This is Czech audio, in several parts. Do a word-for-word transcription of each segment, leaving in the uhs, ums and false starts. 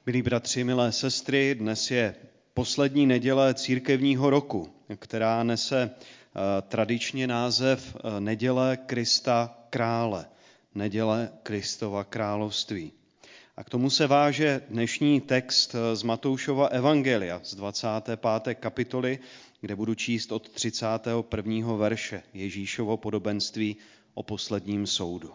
Milí bratři, milé sestry, dnes je poslední neděle církevního roku, která nese tradičně název Neděle Krista Krále, Neděle Kristova království. A k tomu se váže dnešní text z Matoušova evangelia z dvacáté páté kapitoly, kde budu číst od třicátého prvního verše Ježíšovo podobenství o posledním soudu.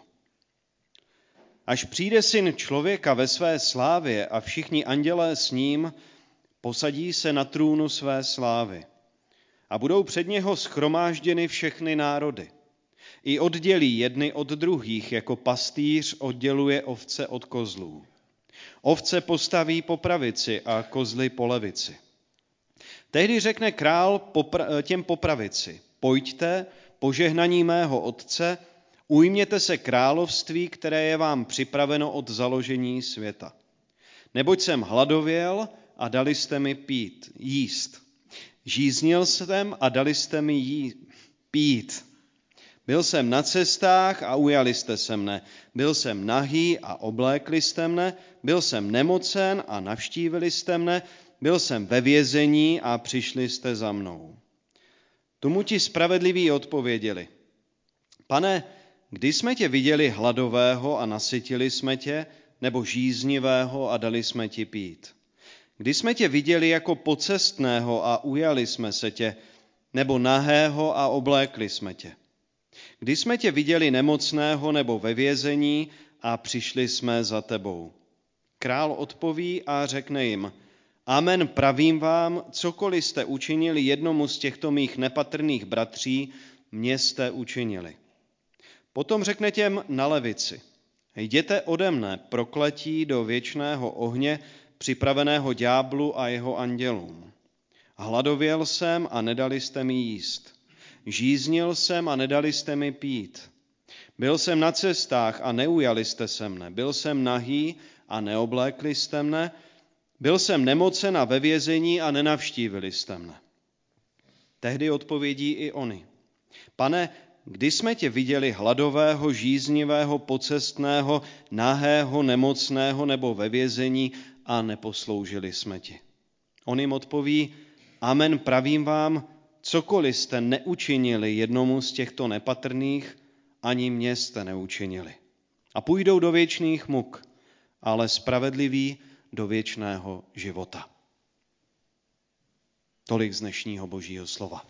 Až přijde Syn člověka ve své slávě a všichni andělé s ním, posadí se na trůnu své slávy a budou před něho shromážděny všechny národy. I oddělí jedny od druhých, jako pastýř odděluje ovce od kozlů. Ovce postaví po pravici a kozly po levici. Tehdy řekne král popra- těm po pravici: pojďte, požehnaní mého otce, ujměte se království, které je vám připraveno od založení světa. Neboť jsem hladověl a dali jste mi pít, jíst. Žíznil jsem a dali jste mi jí, pít. Byl jsem na cestách a ujali jste se mne. Byl jsem nahý a oblékli jste mne. Byl jsem nemocen a navštívili jste mne. Byl jsem ve vězení a přišli jste za mnou. Tomu ti spravedliví odpověděli: Pane, kdy jsme tě viděli hladového a nasytili jsme tě, nebo žíznivého a dali jsme ti pít? Kdy jsme tě viděli jako pocestného a ujali jsme se tě, nebo nahého a oblékli jsme tě? Kdy jsme tě viděli nemocného nebo ve vězení a přišli jsme za tebou? Král odpoví a řekne jim: Amen, pravím vám, cokoliv jste učinili jednomu z těchto mých nepatrných bratří, mě jste učinili. Potom řekne těm na levici: Jděte ode mne, prokletí, do věčného ohně, připraveného ďáblu a jeho andělům. Hladověl jsem a nedali jste mi jíst. Žíznil jsem a nedali jste mi pít. Byl jsem na cestách a neujali jste se mne. Byl jsem nahý a neoblékli jste mne. Byl jsem nemocen a ve vězení a nenavštívili jste mne. Tehdy odpovědí i oni: Pane, kdy jsme tě viděli hladového, žíznivého, pocestného, nahého, nemocného nebo ve vězení a neposloužili jsme ti? On jim odpoví: Amen, pravím vám, cokoliv jste neučinili jednomu z těchto nepatrných, ani mě jste neučinili. A půjdou do věčných muk, ale spravedliví do věčného života. Tolik z dnešního Božího slova.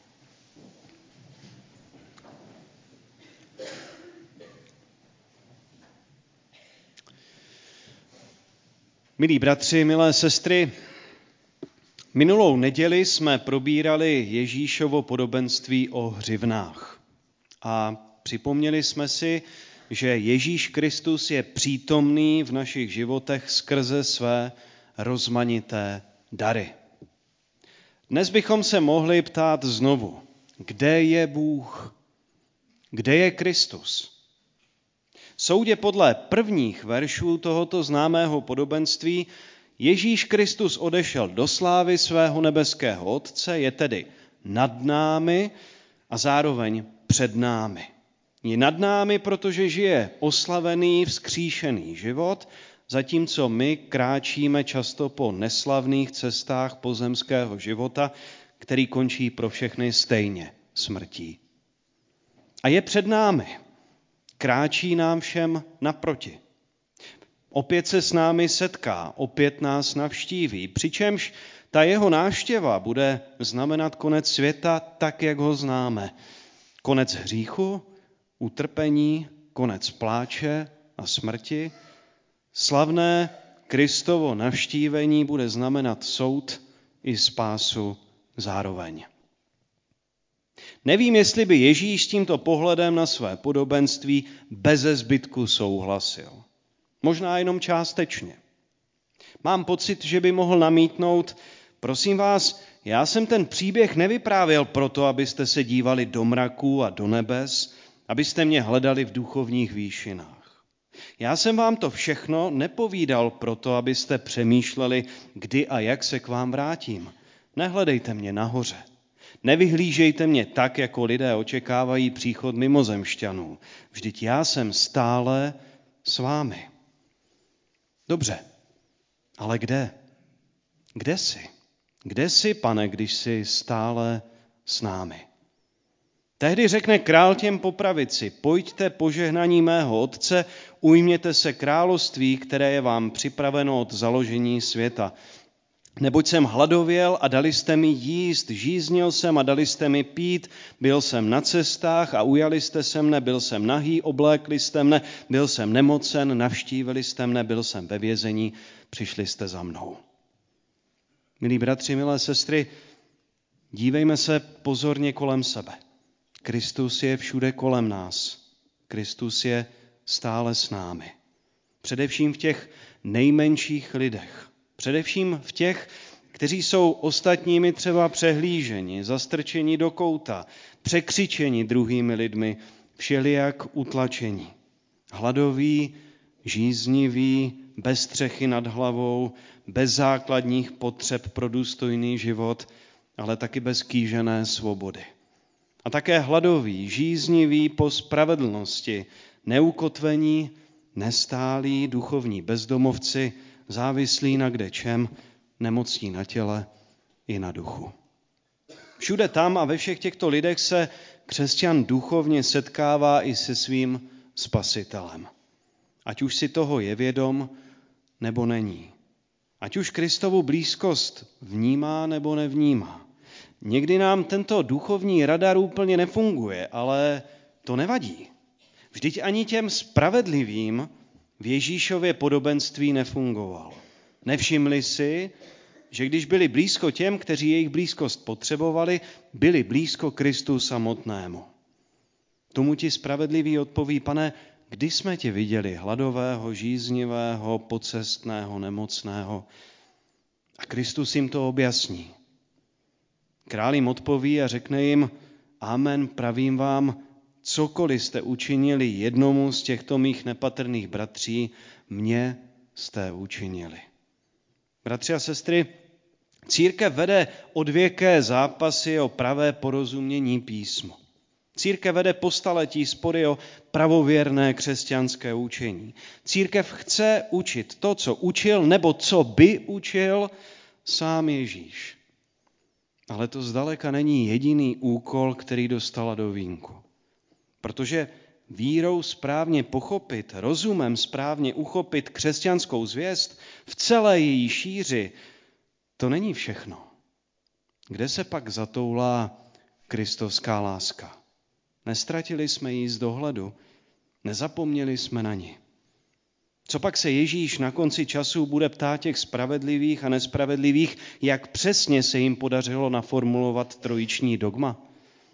Milí bratři, milé sestry, minulou neděli jsme probírali Ježíšovo podobenství o hřivnách. A připomněli jsme si, že Ježíš Kristus je přítomný v našich životech skrze své rozmanité dary. Dnes bychom se mohli ptát znovu: kde je Bůh? Kde je Kristus? Soudě podle prvních veršů tohoto známého podobenství Ježíš Kristus odešel do slávy svého nebeského Otce, je tedy nad námi a zároveň před námi. Je nad námi, protože žije oslavený, vzkříšený život, zatímco my kráčíme často po neslavných cestách pozemského života, který končí pro všechny stejně smrtí. A je před námi. Kráčí nám všem naproti. Opět se s námi setká, opět nás navštíví, přičemž ta jeho návštěva bude znamenat konec světa tak, jak ho známe. Konec hříchu, utrpení, konec pláče a smrti. Slavné Kristovo navštívení bude znamenat soud i spásu zároveň. Nevím, jestli by Ježíš s tímto pohledem na své podobenství beze zbytku souhlasil. Možná jenom částečně. Mám pocit, že by mohl namítnout: prosím vás, já jsem ten příběh nevyprávěl proto, abyste se dívali do mraků a do nebes, abyste mě hledali v duchovních výšinách. Já jsem vám to všechno nepovídal proto, abyste přemýšleli, kdy a jak se k vám vrátím. Nehledejte mě nahoře. Nevyhlížejte mě tak, jako lidé očekávají příchod mimozemšťanů. Vždyť já jsem stále s vámi. Dobře, Ale kde? Kde jsi? Kde jsi, Pane, když jsi stále s námi? Tehdy řekne král těm po pravici: pojďte požehnaní mého Otce, ujměte se království, které je vám připraveno od založení světa. Neboť jsem hladověl a dali jste mi jíst, žíznil jsem a dali jste mi pít, byl jsem na cestách a ujali jste se mne, byl jsem nahý, oblékli jste mne, byl jsem nemocen, navštívili jste mne, byl jsem ve vězení, přišli jste za mnou. Milí bratři, milé sestry, dívejme se pozorně kolem sebe. Kristus je všude kolem nás. Kristus je stále s námi. Především v těch nejmenších lidech. Především v těch, kteří jsou ostatními třeba přehlíženi, zastrčeni do kouta, překřičeni druhými lidmi, všelijak utlačení. Hladoví, žízniví, bez střechy nad hlavou, bez základních potřeb pro důstojný život, ale taky bez kýžené svobody. A také hladoví, žízniví po spravedlnosti, neukotvení, nestálí, duchovní bezdomovci, závislí na kdečem, nemocní na těle i na duchu. Všude tam a ve všech těchto lidech se křesťan duchovně setkává i se svým spasitelem. Ať už si toho je vědom, nebo není. Ať už Kristovu blízkost vnímá, nebo nevnímá. Někdy nám tento duchovní radar úplně nefunguje, ale to nevadí. Vždyť ani těm spravedlivým v Ježíšově podobenství nefungoval. Nevšimli si, že když byli blízko těm, kteří jejich blízkost potřebovali, byli blízko Kristu samotnému. Tomu ti spravedliví odpoví: Pane, kdy jsme tě viděli hladového, žíznivého, pocestného, nemocného? A Kristus jim to objasní. Král jim odpoví a řekne jim: Amen, pravím vám, cokoliv jste učinili jednomu z těchto mých nepatrných bratří, mně jste učinili. Bratři a sestry, církev vede odvěké zápasy o pravé porozumění písmu. Církev vede po staletí spory o pravověrné křesťanské učení. Církev chce učit to, co učil, nebo co by učil sám Ježíš. Ale to zdaleka není jediný úkol, který dostala do vínku. Protože vírou správně pochopit, rozumem správně uchopit křesťanskou zvěst v celé její šíři, to není všechno. Kde se pak zatoulá kristovská láska? Nestratili jsme ji z dohledu, nezapomněli jsme na ni. Co pak se Ježíš na konci času bude ptát těch spravedlivých a nespravedlivých, jak přesně se jim podařilo naformulovat trojiční dogma?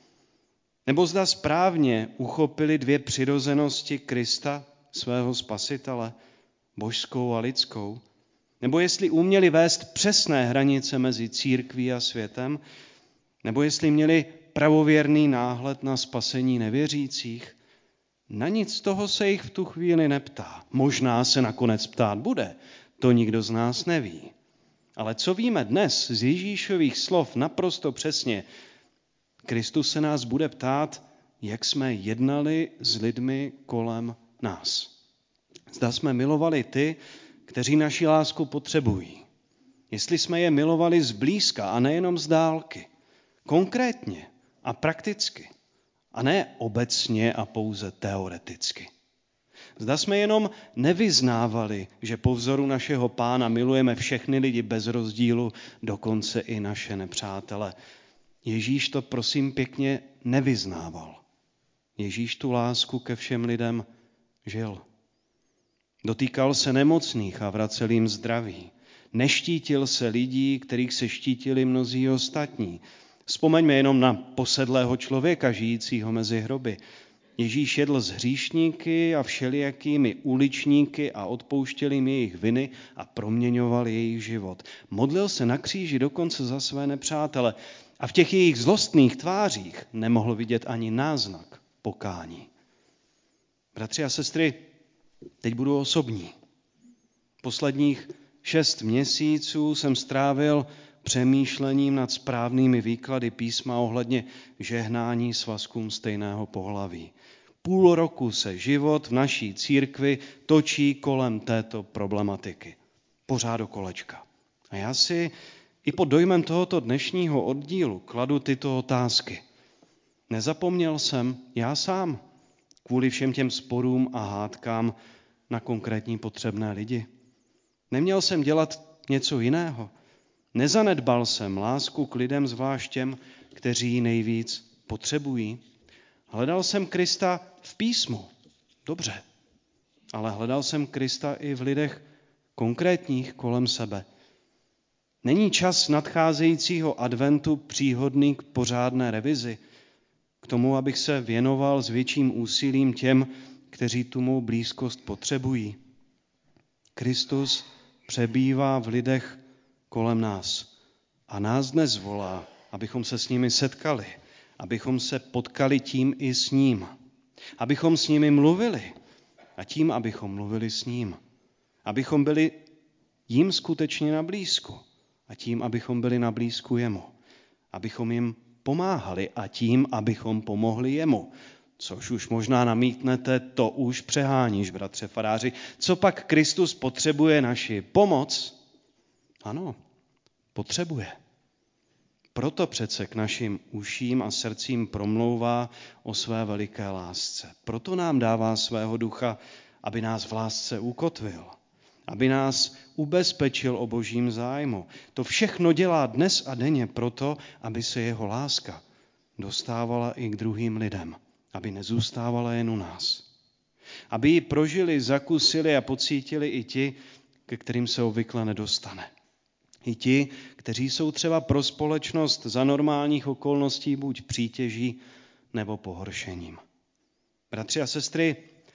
Nebo zda správně uchopili dvě přirozenosti Krista, svého spasitele, božskou a lidskou? Nebo jestli uměli vést přesné hranice mezi církví a světem? Nebo jestli měli pravověrný náhled na spasení nevěřících? Na nic z toho se jich v tu chvíli neptá. Možná se nakonec ptát bude, to nikdo z nás neví. Ale co víme dnes z Ježíšových slov naprosto přesně, Kristus se nás bude ptát, jak jsme jednali s lidmi kolem nás. Zda jsme milovali ty, kteří naši lásku potřebují. Jestli jsme je milovali zblízka a nejenom z dálky. Konkrétně a prakticky. A ne obecně a pouze teoreticky. Zda jsme jenom nevyznávali, že po vzoru našeho Pána milujeme všechny lidi bez rozdílu, dokonce i naše nepřátele. Ježíš to prosím pěkně nevyznával. Ježíš tu lásku ke všem lidem žil. Dotýkal se nemocných a vracel jim zdraví. Neštítil se lidí, kterých se štítili mnozí ostatní. Vzpomeňme jenom na posedlého člověka, žijícího mezi hroby. Ježíš jedl s hříšníky a všelijakými uličníky a odpouštěl jim jejich viny a proměňoval jejich život. Modlil se na kříži dokonce za své nepřátele a v těch jejich zlostných tvářích nemohl vidět ani náznak pokání. Bratři a sestry, teď budu osobní. Posledních šest měsíců jsem strávil přemýšlením nad správnými výklady písma ohledně žehnání svazkům stejného pohlaví. Půl roku se život v naší církvi točí kolem této problematiky. Pořád do kolečka. A já si i pod dojmem tohoto dnešního oddílu kladu tyto otázky. Nezapomněl jsem já sám kvůli všem těm sporům a hádkám na konkrétní potřebné lidi? Neměl jsem dělat něco jiného? Nezanedbal jsem lásku k lidem, zvlášť těm, kteří ji nejvíc potřebují? Hledal jsem Krista v písmu. Dobře. Ale hledal jsem Krista i v lidech konkrétních kolem sebe. Není čas nadcházejícího adventu příhodný k pořádné revizi, k tomu, abych se věnoval s větším úsilím těm, kteří tu mou blízkost potřebují. Kristus přebývá v lidech kolem nás a nás dnes volá, abychom se s nimi setkali, abychom se potkali tím i s ním, abychom s nimi mluvili a tím, abychom mluvili s ním, abychom byli jim skutečně na blízku a tím, abychom byli na blízku jemu, abychom jim pomáhali a tím, abychom pomohli jemu. Což už možná namítnete, to už přeháníš, bratře faráři. Co pak Kristus potřebuje naši pomoc? Ano, potřebuje. Proto přece k našim uším a srdcím promlouvá o své veliké lásce. Proto nám dává svého ducha, aby nás v lásce ukotvil, aby nás ubezpečil o božím zájmu. To všechno dělá dnes a denně proto, aby se jeho láska dostávala i k druhým lidem, aby nezůstávala jen u nás. Aby ji prožili, zakusili a pocítili i ti, ke kterým se obvykle nedostane. I ti, kteří jsou třeba pro společnost za normálních okolností buď přítěží nebo pohoršením. Bratři a sestry,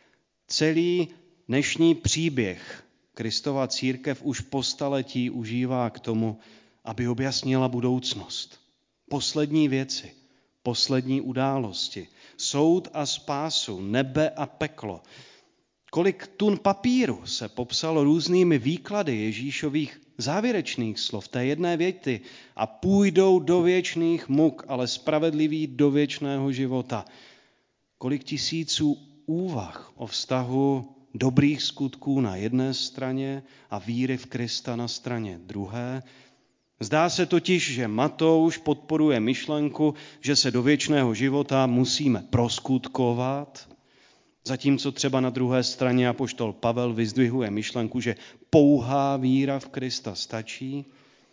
celý dnešní příběh Kristova církev už po staletí užívá k tomu, aby objasnila budoucnost. Poslední věci, poslední události, soud a spásu, nebe a peklo. Kolik tun papíru se popsalo různými výklady Ježíšových závěrečných slov, té jedné věty, a půjdou do věčných muk, ale spravedliví do věčného života. Kolik tisíců úvah o vztahu dobrých skutků na jedné straně a víry v Krista na straně druhé. Zdá se totiž, že Matouš podporuje myšlenku, že se do věčného života musíme proskutkovat, zatímco třeba na druhé straně apoštol Pavel vyzdvihuje myšlenku, že pouhá víra v Krista stačí.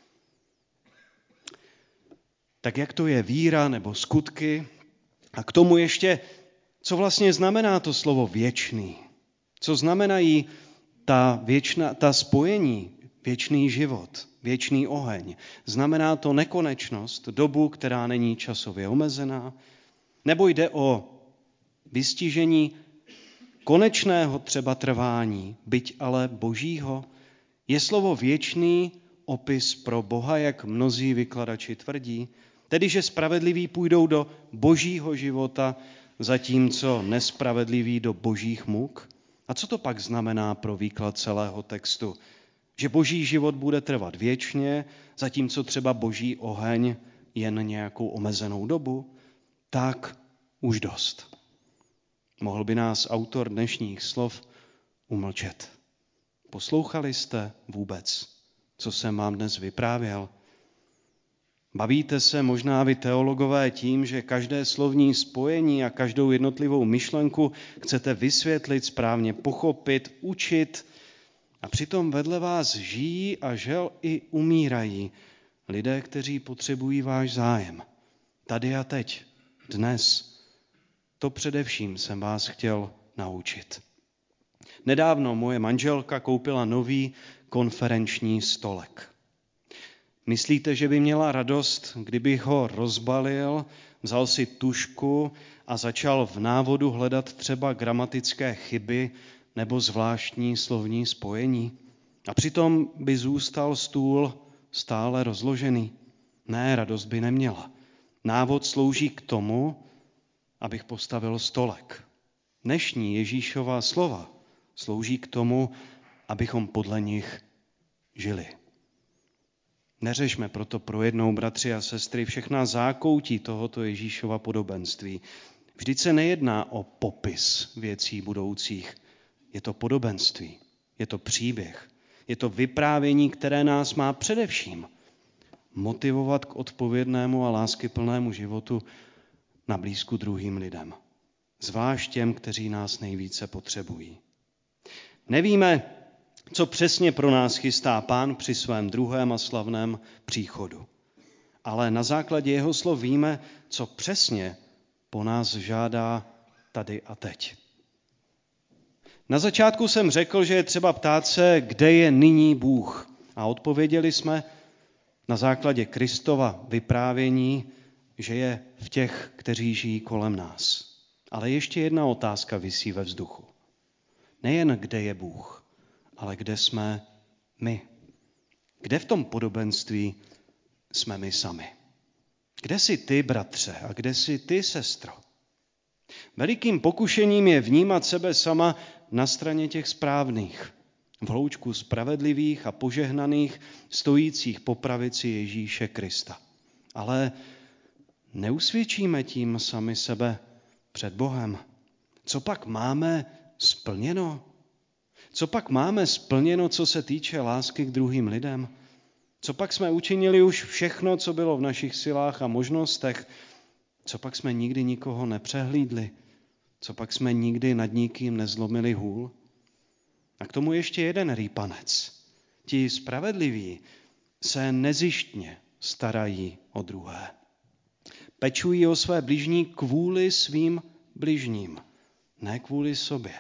Tak jak to je víra nebo skutky? A k tomu ještě, co vlastně znamená to slovo věčný? Co znamenají ta, věčná, ta spojení, věčný život, věčný oheň? Znamená to nekonečnost, dobu, která není časově omezená? Nebo jde o vystižení konečného třeba trvání, byť ale božího? Je slovo věčný opis pro Boha, jak mnozí vykladači tvrdí? Tedy, že spravedliví půjdou do božího života, zatímco nespravedliví do božích muk? A co to pak znamená pro výklad celého textu? Že boží život bude trvat věčně, zatímco třeba boží oheň jen nějakou omezenou dobu? Tak už dost. Mohl by nás autor dnešních slov umlčet. Poslouchali jste vůbec, co jsem vám dnes vyprávěl? Bavíte se možná vy teologové tím, že každé slovní spojení a každou jednotlivou myšlenku chcete vysvětlit, správně pochopit, učit, a přitom vedle vás žijí a žel i umírají lidé, kteří potřebují váš zájem. Tady a teď, dnes. To především jsem vás chtěl naučit. Nedávno moje manželka koupila nový konferenční stolek. Myslíte, že by měla radost, kdybych ho rozbalil, vzal si tužku a začal v návodu hledat třeba gramatické chyby nebo zvláštní slovní spojení? A přitom by zůstal stůl stále rozložený. Ne, radost by neměla. Návod slouží k tomu, abych postavil stolek. Dnešní Ježíšova slova slouží k tomu, abychom podle nich žili. Neřešme proto pro jednou, bratři a sestry, všechna zákoutí tohoto Ježíšova podobenství. Vždyť se nejedná o popis věcí budoucích. Je to podobenství, je to příběh. Je to vyprávění, které nás má především motivovat k odpovědnému a láskyplnému životu na blízku druhým lidem. Zvlášť těm, kteří nás nejvíce potřebují. Nevíme, co přesně pro nás chystá Pán při svém druhém a slavném příchodu. Ale na základě jeho slov víme, co přesně po nás žádá tady a teď. Na začátku jsem řekl, že je třeba ptát se, kde je nyní Bůh. A odpověděli jsme na základě Kristova vyprávění, že je v těch, kteří žijí kolem nás. Ale ještě jedna otázka visí ve vzduchu. Nejen kde je Bůh, ale kde jsme my. Kde v tom podobenství jsme my sami. Kde jsi ty, bratře, a kde jsi ty, sestro? Velikým pokušením je vnímat sebe sama na straně těch správných, v hloučku spravedlivých a požehnaných, stojících po pravici Ježíše Krista. Ale neusvědčíme tím sami sebe před Bohem. Co pak máme splněno? Co pak máme splněno, co se týče lásky k druhým lidem? Co pak jsme učinili už všechno, co bylo v našich silách a možnostech? Co pak jsme nikdy nikoho nepřehlídli? Co pak jsme nikdy nad nikým nezlomili hůl? A k tomu ještě jeden rýpanec. Ti spravedliví se nezištně starají o druhé. Pečují o své bližní kvůli svým bližním, ne kvůli sobě.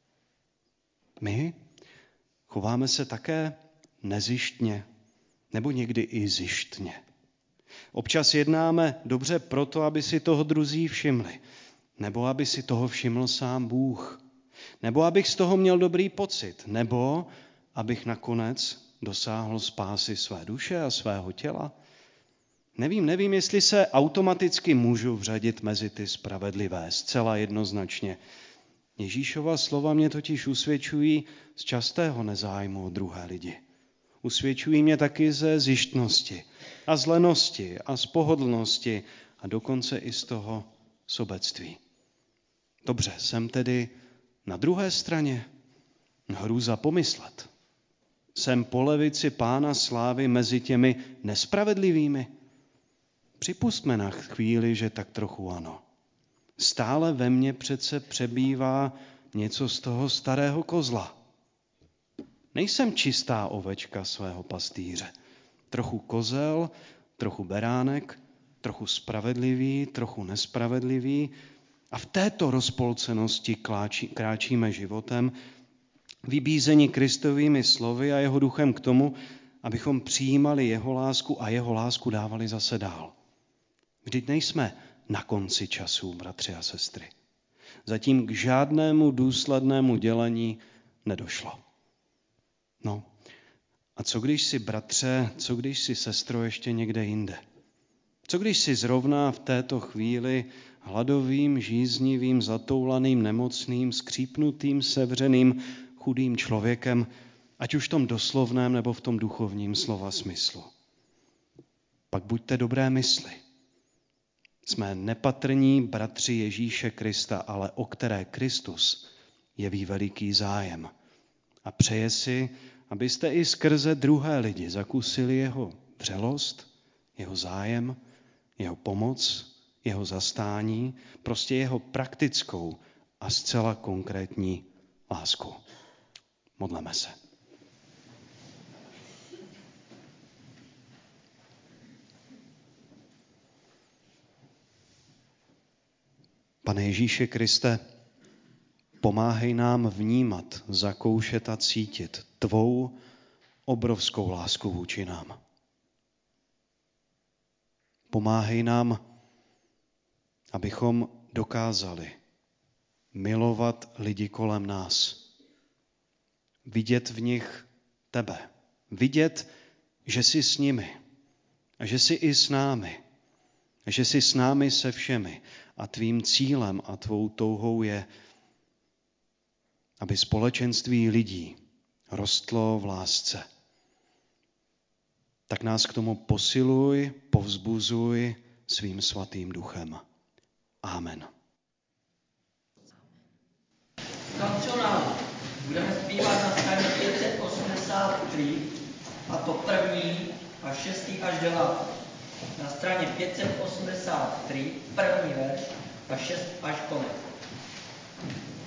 My chováme se také nezištně, nebo někdy i zištně. Občas jednáme dobře proto, aby si toho druzí všimli, nebo aby si toho všiml sám Bůh, nebo abych z toho měl dobrý pocit, nebo abych nakonec dosáhl spásy své duše a svého těla. Nevím, nevím, jestli se automaticky můžu vřadit mezi ty spravedlivé, zcela jednoznačně. Ježíšova slova mě totiž usvědčují z častého nezájmu o druhé lidi. Usvědčují mě taky ze zištnosti a z lenosti a z pohodlnosti a dokonce i z toho sobectví. Dobře, jsem tedy na druhé straně. Hrůza pomyslet. Jsem po levici Pána slávy mezi těmi nespravedlivými. Připustme na chvíli, že tak trochu ano. Stále ve mně přece přebývá něco z toho starého kozla. Nejsem čistá ovečka svého pastýře. Trochu kozel, trochu beránek, trochu spravedlivý, trochu nespravedlivý. A v této rozpolcenosti kláčí, kráčíme životem, vybízeni Kristovými slovy a jeho duchem k tomu, abychom přijímali jeho lásku a jeho lásku dávali zase dál. Vždyť nejsme na konci času, bratři a sestry. Zatím k žádnému důslednému dělení nedošlo. No, a co když si, bratře, co když si, sestro, ještě někde jinde? Co když si zrovna v této chvíli hladovým, žíznivým, zatoulaným, nemocným, skřípnutým, sevřeným, chudým člověkem, ať už v tom doslovném nebo v tom duchovním slova smyslu? Pak buďte dobré mysli. Jsme nepatrní bratři Ježíše Krista, ale o které Kristus jeví veliký zájem. A přeje si, abyste i skrze druhé lidi zakusili jeho vřelost, jeho zájem, jeho pomoc, jeho zastání, prostě jeho praktickou a zcela konkrétní lásku. Modleme se. Pane Ježíši Kriste, pomáhej nám vnímat, zakoušet a cítit tvou obrovskou lásku vůči nám. Pomáhej nám, abychom dokázali milovat lidi kolem nás. Vidět v nich tebe. Vidět, že jsi s nimi a že jsi i s námi. A že jsi s námi se všemi. A tvým cílem a tvou touhou je, aby společenství lidí rostlo v lásce. Tak nás k tomu posiluj, povzbuzuj svým svatým duchem. Amen. Kancionál. Budeme zpívat na straně pět set osmdesát tři. to první a šestý až devátý. Na straně pět set osmdesát tři, první verš a šest až konec.